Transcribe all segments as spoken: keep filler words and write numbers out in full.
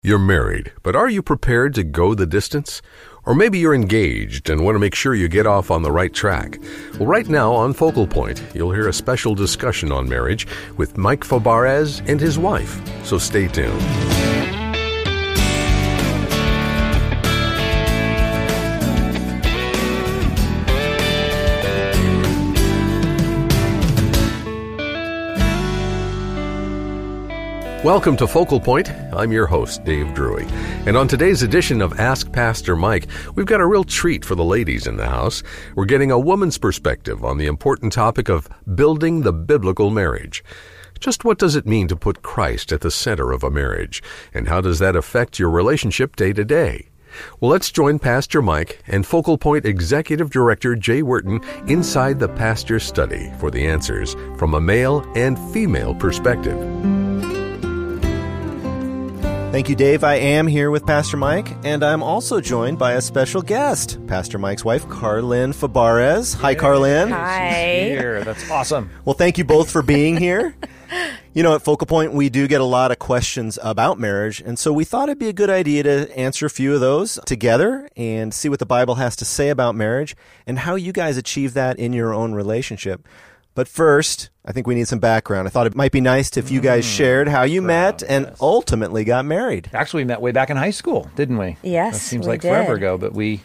You're married, but are you prepared to go the distance? Or maybe you're engaged and want to make sure you get off on the right track. Well, right now on Focal Point, you'll hear a special discussion on marriage with Mike Fabarez and his wife. So stay tuned. Welcome to Focal Point. I'm your host, Dave Drury. And on today's edition of Ask Pastor Mike, we've got a real treat for the ladies in the house. We're getting a woman's perspective on the important topic of building the biblical marriage. Just what does it mean to put Christ at the center of a marriage? And how does that affect your relationship day to day? Well, let's join Pastor Mike and Focal Point Executive Director Jay Wharton inside the pastor's study for the answers from a male and female perspective. Thank you, Dave. I am here with Pastor Mike, and I'm also joined by a special guest, Pastor Mike's wife, Carlyn Fabarez. Hi, Carlyn. Hi. She's here. That's awesome. Well, thank you both for being here. You know, at Focal Point, we do get a lot of questions about marriage, and so we thought it'd be a good idea to answer a few of those together and see what the Bible has to say about marriage and how you guys achieve that in your own relationship. But first, I think we need some background. I thought it might be nice if you guys shared how you met and yes. ultimately got married. Actually, we met way back in high school, didn't we? Yes, That seems we like did. forever ago, but we,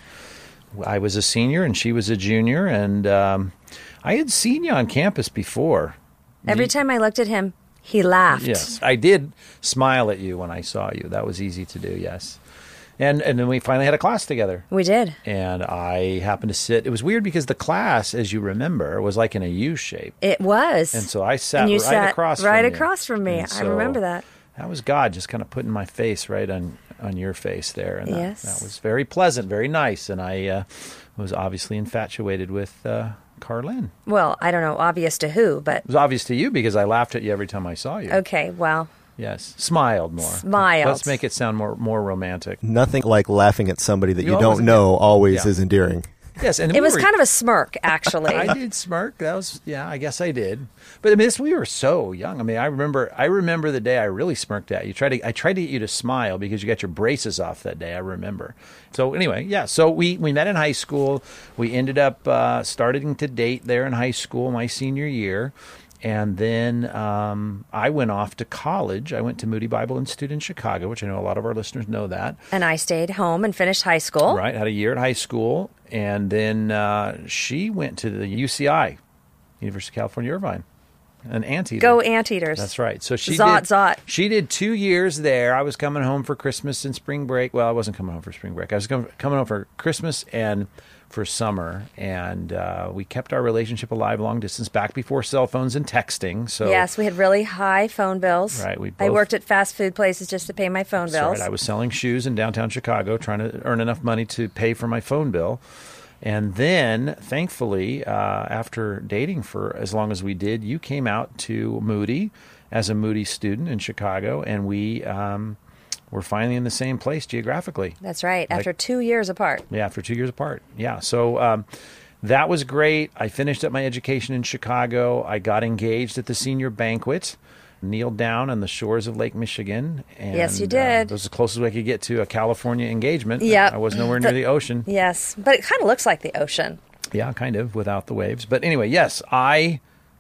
I was a senior and she was a junior, and um, I had seen you on campus before. Every time I looked at him, he laughed. Yes, I did smile at you when I saw you. That was easy to do, yes. And and then we finally had a class together. We did. And I happened to sit. It was weird because the class, as you remember, was like in a U shape. It was. And so I sat and you right sat across right from you. across from me. And I so remember that. That was God just kind of putting my face right on, on your face there. And that, Yes. that was very pleasant, very nice. And I uh, was obviously infatuated with uh, Carlyn. Well, I don't know, obvious to who, but It was obvious to you because I laughed at you every time I saw you. okay, well, Yes. Smiled more. Smiled. Let's make it sound more more romantic. Nothing like laughing at somebody that You you, always- don't know always Yeah. is endearing. Yes. And it we was were- kind of a smirk, actually. I did smirk. That was, yeah, I guess I did. But I mean, this, we were so young. I mean, I remember, I remember the day I really smirked at you. Tried to, I tried to get you to smile because you got your braces off that day. I remember. So anyway, yeah. So we, we met in high school. We ended up uh, starting to date there in high school, my senior year. And then um, I went off to college. I went to Moody Bible Institute in Chicago, which I know a lot of our listeners know that. And I stayed home and finished high school. Right. Had a year at high school. And then uh, she went to the U C I, University of California, Irvine, an anteater. Go Anteaters. That's right. So she Zot, did, zot. She did two years there. I was coming home for Christmas and spring break. Well, I wasn't coming home for spring break. I was com- coming home for Christmas and for summer. And uh, we kept our relationship alive long distance back before cell phones and texting. So Yes, we had really high phone bills. Right, we I both- worked at fast food places just to pay my phone That's bills. right. I was selling shoes in downtown Chicago, trying to earn enough money to pay for my phone bill. And then, thankfully, uh, after dating for as long as we did, you came out to Moody as a Moody student in Chicago, and we um, were finally in the same place geographically. That's right, Like- after two years apart. Yeah, after two years apart. Yeah, so um, that was great. I finished up my education in Chicago. I got engaged at the senior banquet, kneeled down on the shores of Lake Michigan. And, Yes, you Uh, did. that was the closest I could get to a California engagement. Yep. I was nowhere near The- the ocean. Yes, but it kind of looks like the ocean. Yeah, kind of, without the waves. But anyway, yes, I,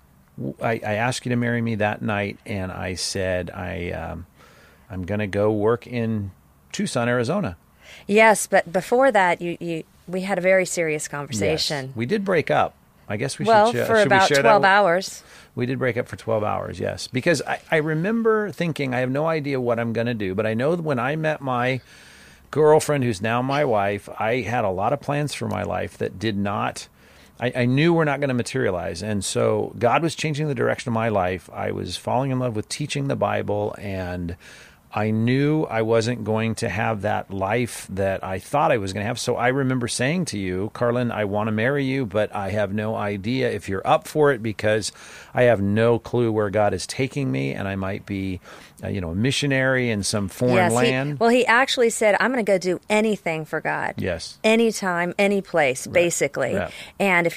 I, I asked you to marry me that night, and I said, I, um, I'm going to go work in Tucson, Arizona. Yes, but before that, you, you we had a very serious conversation. Yes. We did break up. I guess we well, should, uh, for should about we share twelve that? hours. We did break up for twelve hours, yes. Because I, I remember thinking, I have no idea what I'm going to do, but I know that when I met my girlfriend, who's now my wife, I had a lot of plans for my life that did not, I, I knew were not going to materialize. And so God was changing the direction of my life. I was falling in love with teaching the Bible, and I knew I wasn't going to have that life that I thought I was going to have. So I remember saying to you, Carlyn, I want to marry you, but I have no idea if you're up for it because I have no clue where God is taking me, and I might be, uh, you know, a missionary in some foreign yes, he- land. well, he actually said, I'm going to go do anything for God. Yes. Anytime, any place, basically. Yeah. And if you're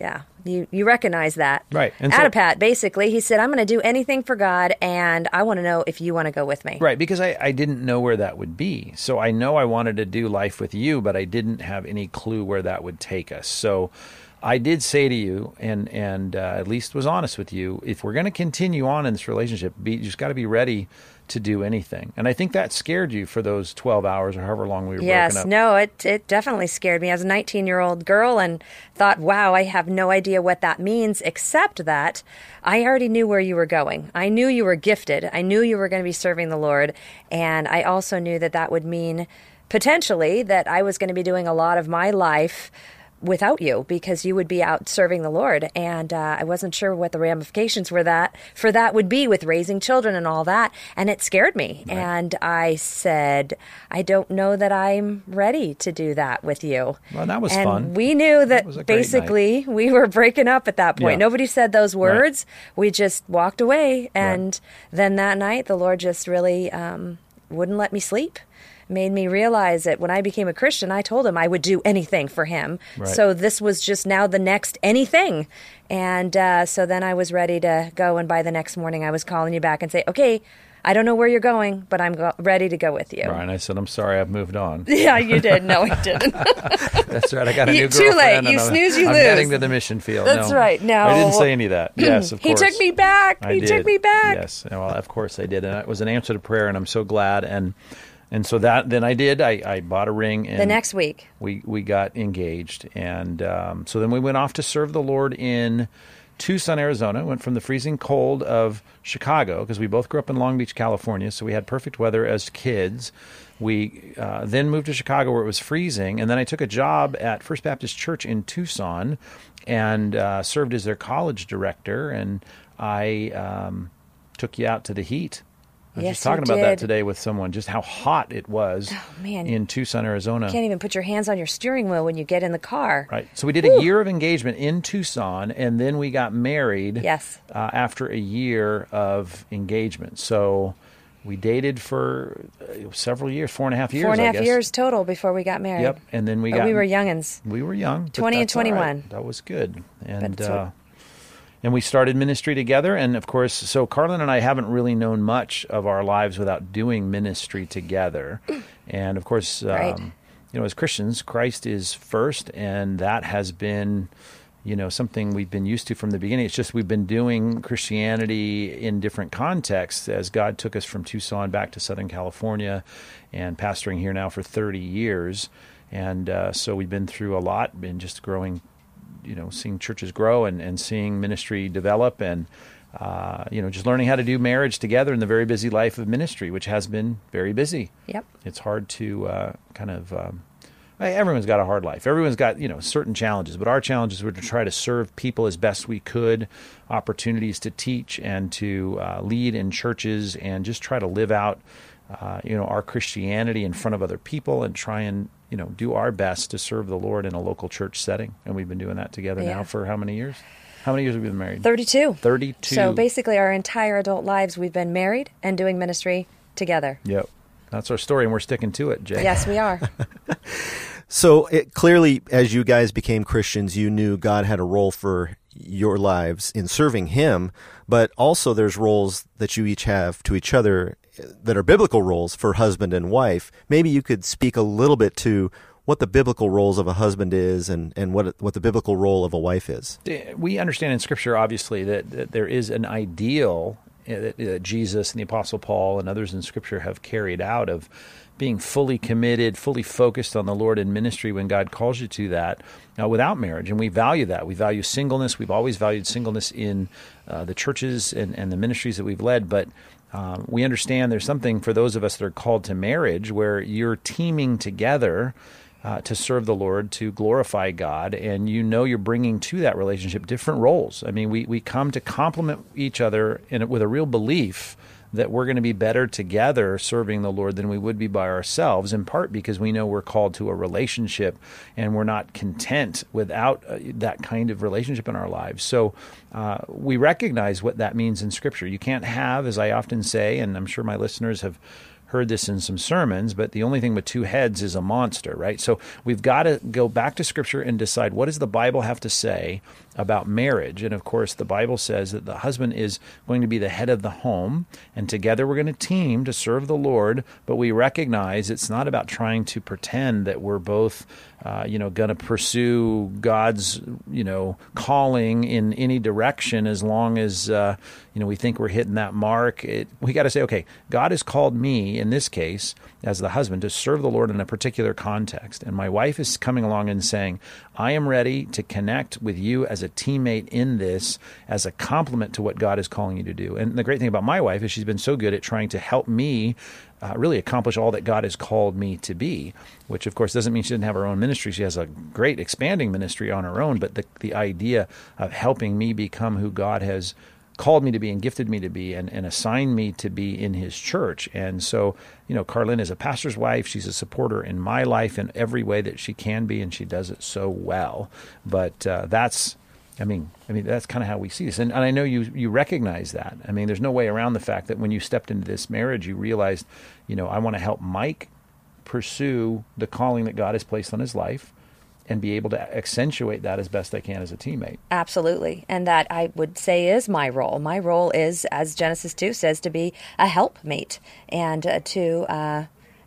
Yeah, you, you recognize that. Right. And so- Attapat, basically, he said, I'm going to do anything for God, and I want to know if you want to go with me. Right, because I, I didn't know where that would be. So I know I wanted to do life with you, but I didn't have any clue where that would take us. So I did say to you, and and uh, at least was honest with you, if we're going to continue on in this relationship, be, you just got to be ready to do anything. And I think that scared you for those twelve hours or however long we were Yes, broken up. no, it it definitely scared me. I was a nineteen-year-old girl and thought, wow, I have no idea what that means, except that I already knew where you were going. I knew you were gifted. I knew you were going to be serving the Lord. And I also knew that that would mean potentially that I was going to be doing a lot of my life without you, because you would be out serving the Lord. And uh, I wasn't sure what the ramifications were that for that would be with raising children and all that. And it scared me. Right. And I said, I don't know that I'm ready to do that with you. Well, that was and fun. We knew that, that was a great basically night. We were breaking up at that point. Yeah. Nobody said those words. Right. We just walked away. And Right. then that night, the Lord just really um, wouldn't let me sleep. Made me realize that when I became a Christian, I told him I would do anything for him. Right. So this was just now the next anything. And uh, so then I was ready to go. And by the next morning, I was calling you back and say, okay, I don't know where you're going, but I'm go- ready to go with you. Right, and I said, I'm sorry, I've moved on. Yeah, you did. No, I didn't. That's right, I got a You- new too girlfriend. late. and You I'm, snooze, you I'm lose. heading to the mission field. That's No. right. No. I didn't say any of that. Yes, of He course. took me back. I He did. took me back. Yes, well, of course I did, and it was an answer to prayer, and I'm so glad. And and so that then I did. I, I bought a ring. And The next week. we we got engaged, and um, so then we went off to serve the Lord in Tucson, Arizona. Went from the freezing cold of Chicago, because we both grew up in Long Beach, California, so we had perfect weather as kids. We uh, then moved to Chicago, where it was freezing, and then I took a job at First Baptist Church in Tucson and uh, served as their college director, and I um, took you out to the heat. I was Yes, just talking you about that did. today with someone, just how hot it was Oh, man. in Tucson, Arizona. Can't even put your hands on your steering wheel when you get in the car. Right. So we did a year of engagement in Tucson, and then we got married Yes. uh, after a year of engagement. So we dated for uh, several years, four and a half years, Four and a I half guess. years total before we got married. Yep. And then we But got... we were youngins. We were young. but twenty and that's all right. twenty-one. That was good. And it's uh, what- and we started ministry together. And of course, so Carlin and I haven't really known much of our lives without doing ministry together. And of course, um, Right. you know, as Christians, Christ is first, and that has been, you know, something we've been used to from the beginning. It's just we've been doing Christianity in different contexts as God took us from Tucson back to Southern California, and pastoring here now for thirty years. And uh, so we've been through a lot, been just growing, you know, seeing churches grow and, and seeing ministry develop, and, uh, you know, just learning how to do marriage together in the very busy life of ministry, which has been very busy. Yep. It's hard to uh, kind of, um, everyone's got a hard life. Everyone's got, you know, certain challenges, but our challenges were to try to serve people as best we could, opportunities to teach and to uh, lead in churches, and just try to live out, uh, you know, our Christianity in front of other people, and try and, you know, do our best to serve the Lord in a local church setting. And we've been doing that together Yeah. now for how many years? How many years have we been married? thirty-two. thirty-two. So basically, our entire adult lives, we've been married and doing ministry together. Yep. That's our story, and we're sticking to it, Jay. Yes, we are. So it, clearly, as you guys became Christians, you knew God had a role for your lives in serving Him, but also there's roles that you each have to each other that are biblical roles for husband and wife. Maybe you could speak a little bit to what the biblical roles of a husband is, and, and what what the biblical role of a wife is. We understand in Scripture, obviously, that, that there is an ideal that uh, Jesus and the Apostle Paul and others in Scripture have carried out of being fully committed, fully focused on the Lord in ministry when God calls you to that, uh, without marriage. And we value that. We value singleness. We've always valued singleness in uh, the churches and, and the ministries that we've led. But um, we understand there's something for those of us that are called to marriage where you're teaming together Uh, to serve the Lord, to glorify God, and you know you're bringing to that relationship different roles. I mean, we, we come to complement each other in, with a real belief that we're going to be better together serving the Lord than we would be by ourselves, in part because we know we're called to a relationship, and we're not content without uh, that kind of relationship in our lives. So uh, we recognize what that means in Scripture. You can't have, as I often say, and I'm sure my listeners have heard this in some sermons, but the only thing with two heads is a monster, right? So we've got to go back to Scripture and decide, what does the Bible have to say about marriage? And of course, the Bible says that the husband is going to be the head of the home, and together we're going to team to serve the Lord, but we recognize it's not about trying to pretend that we're both Uh, you know, going to pursue God's, you know, calling in any direction as long as, uh, you know, we think we're hitting that mark. It, we got to say, okay, God has called me, in this case, as the husband, to serve the Lord in a particular context. And my wife is coming along and saying, I am ready to connect with you as a teammate in this, as a complement to what God is calling you to do. And the great thing about my wife is she's been so good at trying to help me Uh, really accomplish all that God has called me to be, which of course doesn't mean she doesn't have her own ministry. She has a great expanding ministry on her own, but the, the idea of helping me become who God has called me to be and gifted me to be and, and assigned me to be in his church. And so, you know, Carlin is a pastor's wife. She's a supporter in my life in every way that she can be, and she does it so well. But uh, that's I mean, I mean that's kind of how we see this, and, and I know you you recognize that. I mean, there's no way around the fact that when you stepped into this marriage, you realized, you know, I want to help Mike pursue the calling that God has placed on his life, and be able to accentuate that as best I can as a teammate. Absolutely, and that I would say is my role. My role is, as Genesis two says, to be a helpmate and uh, to uh,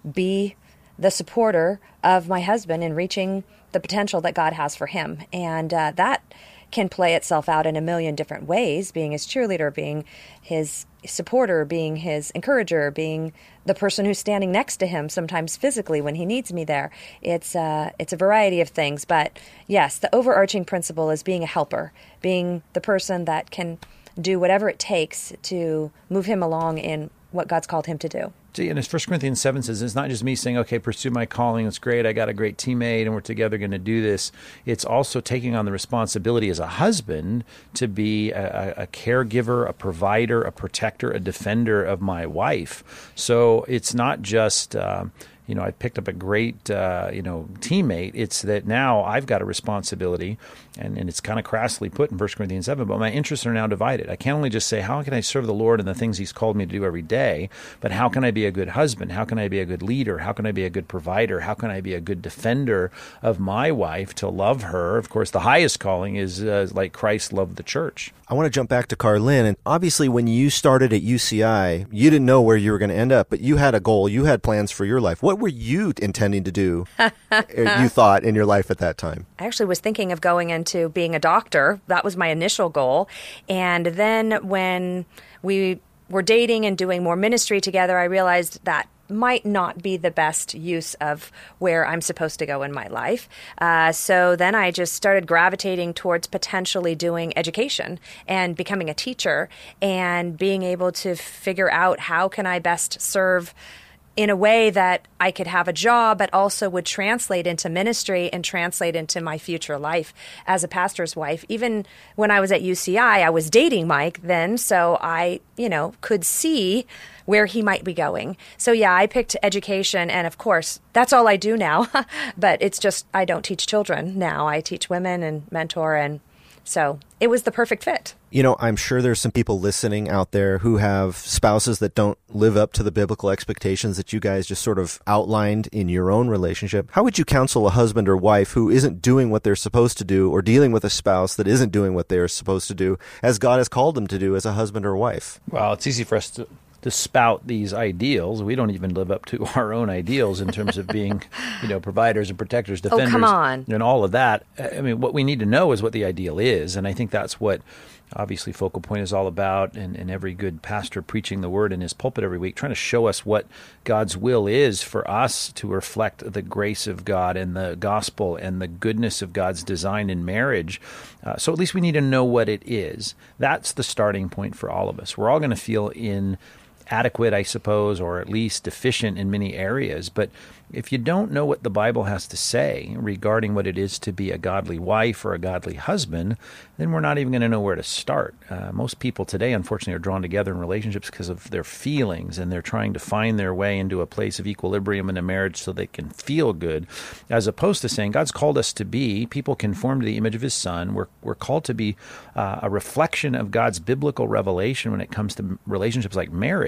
be the supporter of my husband in reaching the potential that God has for him, and uh, that can play itself out in a million different ways, being his cheerleader, being his supporter, being his encourager, being the person who's standing next to him, sometimes physically when he needs me there. It's uh, it's a variety of things. But yes, the overarching principle is being a helper, being the person that can do whatever it takes to move him along in what God's called him to do. See, and as First Corinthians seven says, it's not just me saying, okay, pursue my calling, it's great, I got a great teammate, and we're together going to do this. It's also taking on the responsibility as a husband to be a, a caregiver, a provider, a protector, a defender of my wife. So it's not just... Uh, You know, I picked up a great, uh, you know, teammate. It's that now I've got a responsibility, and, and it's kind of crassly put in First Corinthians seven, but my interests are now divided. I can't only just say, how can I serve the Lord in the things he's called me to do every day, but how can I be a good husband? How can I be a good leader? How can I be a good provider? How can I be a good defender of my wife, to love her? Of course, the highest calling is uh, like Christ loved the church. I want to jump back to Carlin. And obviously, when you started at U C I, you didn't know where you were going to end up, but you had a goal. You had plans for your life. What were you intending to do, you thought, in your life at that time? I actually was thinking of going into being a doctor. That was my initial goal. And then when we were dating and doing more ministry together, I realized that might not be the best use of where I'm supposed to go in my life. Uh, so then I just started gravitating towards potentially doing education and becoming a teacher and being able to figure out how can I best serve in a way that I could have a job, but also would translate into ministry and translate into my future life as a pastor's wife. Even when I was at U C I, I was dating Mike then, so I, you know, could see where he might be going. So yeah, I picked education, and of course, that's all I do now. But it's just, I don't teach children now. I teach women and mentor, and so it was the perfect fit. You know, I'm sure there's some people listening out there who have spouses that don't live up to the biblical expectations that you guys just sort of outlined in your own relationship. How would you counsel a husband or wife who isn't doing what they're supposed to do, or dealing with a spouse that isn't doing what they're supposed to do, as God has called them to do as a husband or wife? Well, it's easy for us to to spout these ideals. We don't even live up to our own ideals in terms of being, you know, providers and protectors, defenders, oh, come on. and all of that. I mean, what we need to know is what the ideal is, and I think that's what obviously Focal Point is all about, and, and every good pastor preaching the word in his pulpit every week, trying to show us what God's will is for us to reflect the grace of God and the gospel and the goodness of God's design in marriage. Uh, so at least we need to know what it is. That's the starting point for all of us. We're all going to feel in adequate, I suppose, or at least deficient in many areas. But if you don't know what the Bible has to say regarding what it is to be a godly wife or a godly husband, then we're not even going to know where to start. Uh, most people today, unfortunately, are drawn together in relationships because of their feelings, and they're trying to find their way into a place of equilibrium in a marriage so they can feel good, as opposed to saying God's called us to be people conformed to the image of his Son. We're, we're called to be uh, a reflection of God's biblical revelation when it comes to relationships like marriage.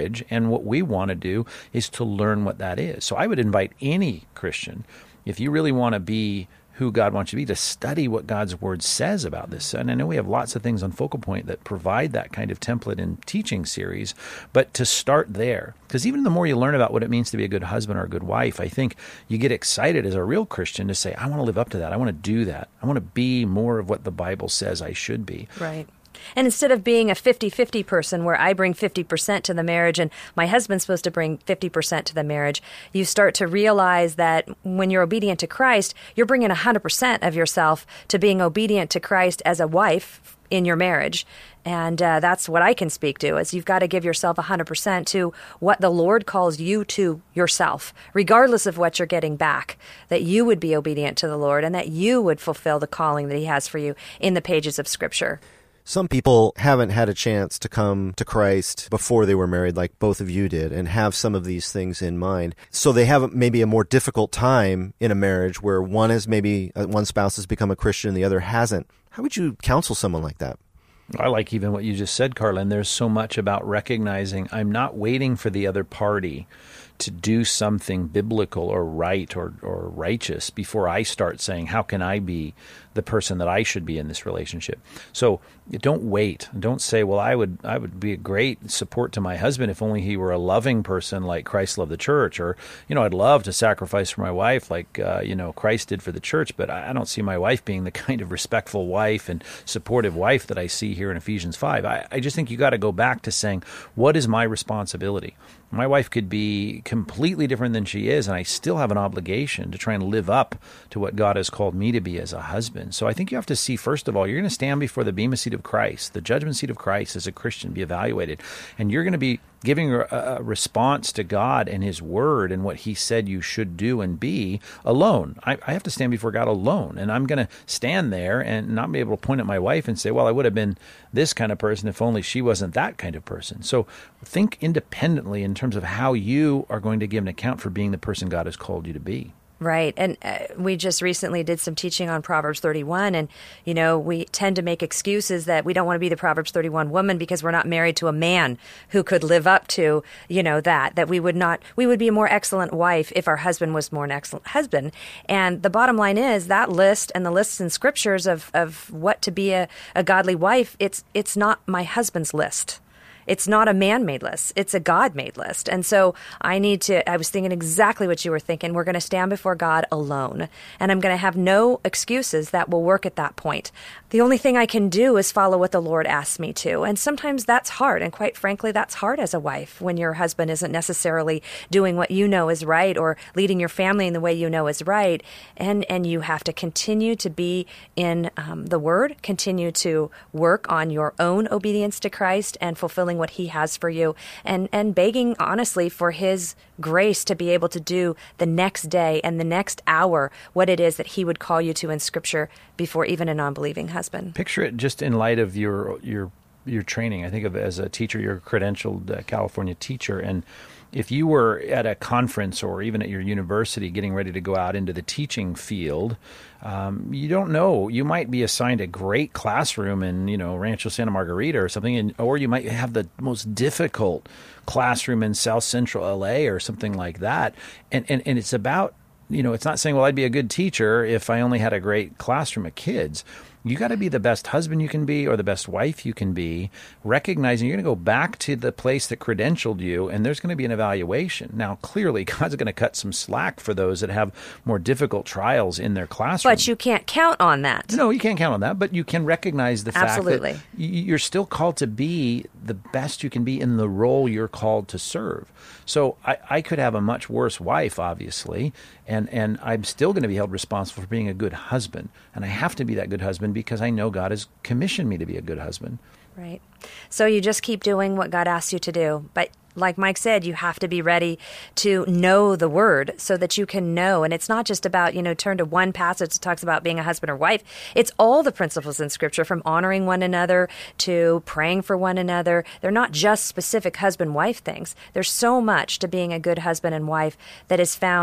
marriage, and what we want to do is to learn what that is. So I would invite any Christian, if you really want to be who God wants you to be, to study what God's Word says about this. And I know we have lots of things on Focal Point that provide that kind of template in teaching series, but to start there. Because even the more you learn about what it means to be a good husband or a good wife, I think you get excited as a real Christian to say, I want to live up to that. I want to do that. I want to be more of what the Bible says I should be. Right. And instead of being a fifty-fifty person where I bring fifty percent to the marriage and my husband's supposed to bring fifty percent to the marriage, you start to realize that when you're obedient to Christ, you're bringing one hundred percent of yourself to being obedient to Christ as a wife in your marriage. And uh, that's what I can speak to, is you've got to give yourself one hundred percent to what the Lord calls you to yourself, regardless of what you're getting back, that you would be obedient to the Lord and that you would fulfill the calling that He has for you in the pages of Scripture. Some people haven't had a chance to come to Christ before they were married, like both of you did, and have some of these things in mind. So they have maybe a more difficult time in a marriage where one is maybe, uh, one spouse has become a Christian and the other hasn't. How would you counsel someone like that? I like even what you just said, Carlin. There's so much about recognizing I'm not waiting for the other party to do something biblical or right or, or righteous before I start saying, how can I be the person that I should be in this relationship? So don't wait. Don't say, well, I would I would be a great support to my husband if only he were a loving person like Christ loved the church. Or, you know, I'd love to sacrifice for my wife like, uh, you know, Christ did for the church. But I don't see my wife being the kind of respectful wife and supportive wife that I see here in Ephesians five. I, I just think you got to go back to saying, what is my responsibility? My wife could be completely different than she is, and I still have an obligation to try and live up to what God has called me to be as a husband. So I think you have to see, first of all, you're going to stand before the bema seat of Christ, the judgment seat of Christ as a Christian, be evaluated. And you're going to be giving a, a response to God and His Word and what He said you should do and be alone. I, I have to stand before God alone, and I'm going to stand there and not be able to point at my wife and say, well, I would have been this kind of person if only she wasn't that kind of person. So think independently in terms of how you are going to give an account for being the person God has called you to be. Right. And uh, we just recently did some teaching on Proverbs thirty-one. And, you know, we tend to make excuses that we don't want to be the Proverbs thirty-one woman because we're not married to a man who could live up to, you know, that, that we would not, we would be a more excellent wife if our husband was more an excellent husband. And the bottom line is that list and the lists in scriptures of, of what to be a, a godly wife, it's, it's not my husband's list. It's not a man-made list. It's a God-made list. And so I need to, I was thinking exactly what you were thinking. We're going to stand before God alone, and I'm going to have no excuses that will work at that point. The only thing I can do is follow what the Lord asks me to. And sometimes that's hard. And quite frankly, that's hard as a wife when your husband isn't necessarily doing what you know is right or leading your family in the way you know is right. And, and you have to continue to be in um, the Word, continue to work on your own obedience to Christ and fulfilling what He has for you, and, and begging honestly for His grace to be able to do the next day and the next hour what it is that He would call you to in Scripture before even a non-believing husband. Picture it just in light of your your your training. I think of it as a teacher, you're a credentialed uh, California teacher, and if you were at a conference or even at your university getting ready to go out into the teaching field, um, you don't know. You might be assigned a great classroom in, you know, Rancho Santa Margarita or something, and, or you might have the most difficult classroom in South Central L A or something like that. And, and, and it's about, you know, it's not saying, well, I'd be a good teacher if I only had a great classroom of kids. You got to be the best husband you can be or the best wife you can be, recognizing you're going to go back to the place that credentialed you, and there's going to be an evaluation. Now, clearly, God's going to cut some slack for those that have more difficult trials in their classroom. But you can't count on that. No, you can't count on that, but you can recognize the Absolutely. fact that you're still called to be the best you can be in the role you're called to serve. So I, I could have a much worse wife, obviously, and, and I'm still going to be held responsible for being a good husband. And I have to be that good husband because I know God has commissioned me to be a good husband. Right. So you just keep doing what God asks you to do. But like Mike said, you have to be ready to know the Word so that you can know. And it's not just about, you know, turn to one passage that talks about being a husband or wife. It's all the principles in Scripture, from honoring one another to praying for one another. They're not just specific husband-wife things. There's so much to being a good husband and wife that is found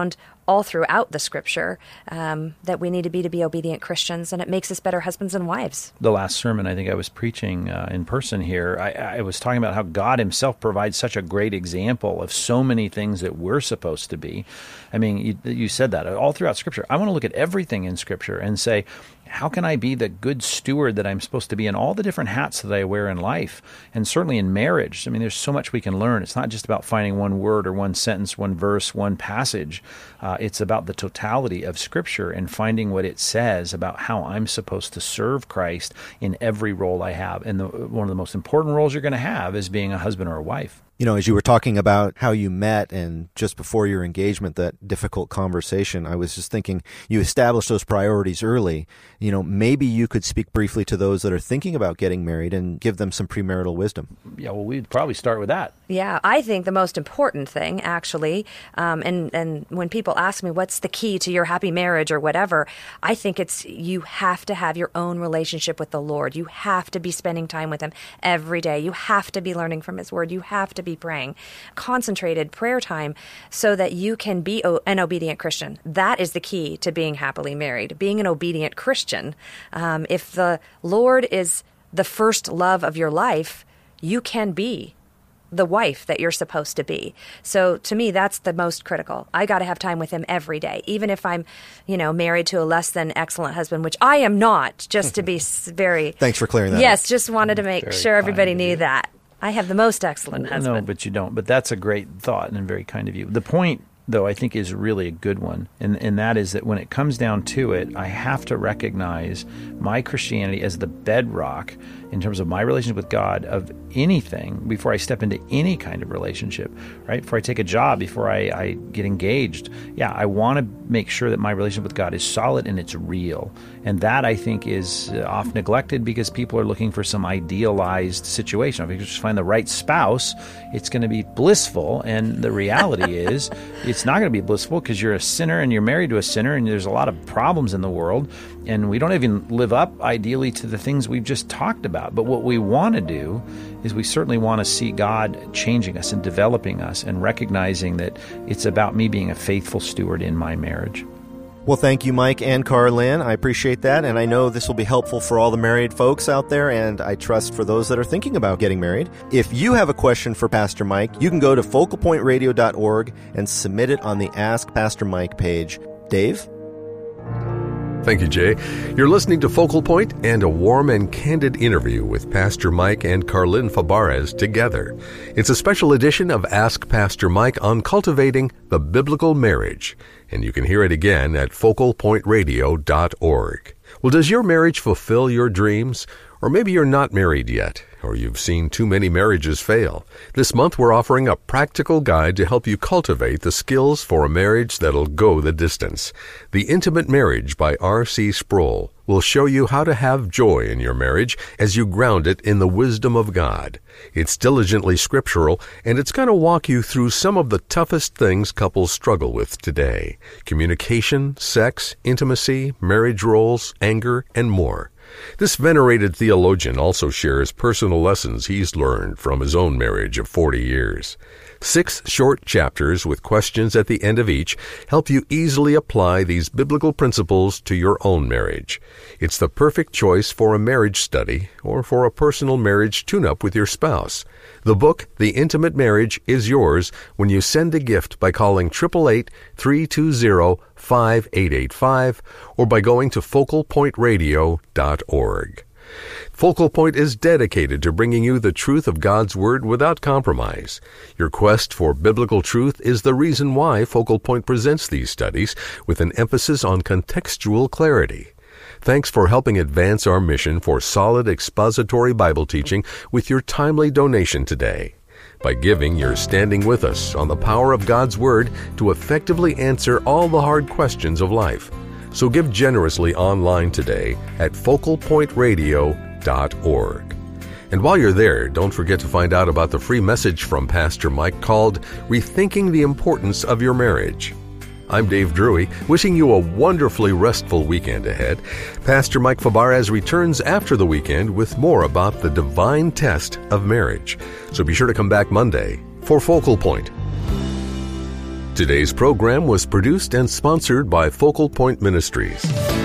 all throughout the Scripture um, that we need to be to be obedient Christians, and it makes us better husbands and wives. The last sermon I think I was preaching uh, in person here, I, I was talking about how God himself provides such a great example of so many things that we're supposed to be. I mean, you, you said that all throughout Scripture. I want to look at everything in Scripture and say, how can I be the good steward that I'm supposed to be in all the different hats that I wear in life, and certainly in marriage? I mean, there's so much we can learn. It's not just about finding one word or one sentence, one verse, one passage. Uh, it's about the totality of Scripture and finding what it says about how I'm supposed to serve Christ in every role I have. And the, one of the most important roles you're going to have is being a husband or a wife. You know, as you were talking about how you met and just before your engagement, that difficult conversation, I was just thinking you established those priorities early. You know, maybe you could speak briefly to those that are thinking about getting married and give them some premarital wisdom. Yeah, well, we'd probably start with that. Yeah, I think the most important thing, actually, um, and, and when people ask me what's the key to your happy marriage or whatever, I think it's you have to have your own relationship with the Lord. You have to be spending time with him every day. You have to be learning from his word. You have to be praying. Concentrated prayer time so that you can be o- an obedient Christian. That is the key to being happily married, being an obedient Christian. Um, if the Lord is the first love of your life, you can be the wife that you're supposed to be. So to me, that's the most critical. I got to have time with him every day, even if I'm, you know, married to a less than excellent husband, which I am not, just to be very... Thanks for clearing that Yes, up. Just wanted to make Very sure everybody kind of knew you. that. I have the most excellent husband. No, but you don't. But that's a great thought and very kind of you. The point, though, I think is really a good one, and, and that is that when it comes down to it, I have to recognize my Christianity as the bedrock in terms of my relationship with God of anything before I step into any kind of relationship, right? Before I take a job, before I, I get engaged. Yeah, I want to make sure that my relationship with God is solid and it's real. And that, I think, is often neglected because people are looking for some idealized situation. If you just find the right spouse, it's going to be blissful. And the reality is it's not going to be blissful because you're a sinner and you're married to a sinner and there's a lot of problems in the world. And we don't even live up ideally to the things we've just talked about. But what we want to do is we certainly want to see God changing us and developing us and recognizing that it's about me being a faithful steward in my marriage. Well, thank you, Mike and Carlin. I appreciate that, and I know this will be helpful for all the married folks out there, and I trust for those that are thinking about getting married. If you have a question for Pastor Mike, you can go to focal point radio dot org and submit it on the Ask Pastor Mike page. Dave? Thank you, Jay. You're listening to Focal Point and a warm and candid interview with Pastor Mike and Carlin Fabarez together. It's a special edition of Ask Pastor Mike on cultivating the biblical marriage, and you can hear it again at focal point radio dot org. Well, does your marriage fulfill your dreams? Or maybe you're not married yet, or you've seen too many marriages fail. This month we're offering a practical guide to help you cultivate the skills for a marriage that'll go the distance. The Intimate Marriage by R C Sproul will show you how to have joy in your marriage as you ground it in the wisdom of God. It's diligently scriptural, and it's going to walk you through some of the toughest things couples struggle with today: communication, sex, intimacy, marriage roles, anger, and more. This venerated theologian also shares personal lessons he's learned from his own marriage of forty years. Six short chapters with questions at the end of each help you easily apply these biblical principles to your own marriage. It's the perfect choice for a marriage study or for a personal marriage tune-up with your spouse. The book, The Intimate Marriage, is yours when you send a gift by calling eight eight eight, three two zero, five eight eight five or by going to focal point radio dot org. Focal Point is dedicated to bringing you the truth of God's Word without compromise. Your quest for biblical truth is the reason why Focal Point presents these studies with an emphasis on contextual clarity. Thanks for helping advance our mission for solid expository Bible teaching with your timely donation today. By giving, you're standing with us on the power of God's Word to effectively answer all the hard questions of life. So give generously online today at focal point radio dot org. And while you're there, don't forget to find out about the free message from Pastor Mike called Rethinking the Importance of Your Marriage. I'm Dave Drury, wishing you a wonderfully restful weekend ahead. Pastor Mike Fabarez returns after the weekend with more about the divine test of marriage. So be sure to come back Monday for Focal Point. Today's program was produced and sponsored by Focal Point Ministries.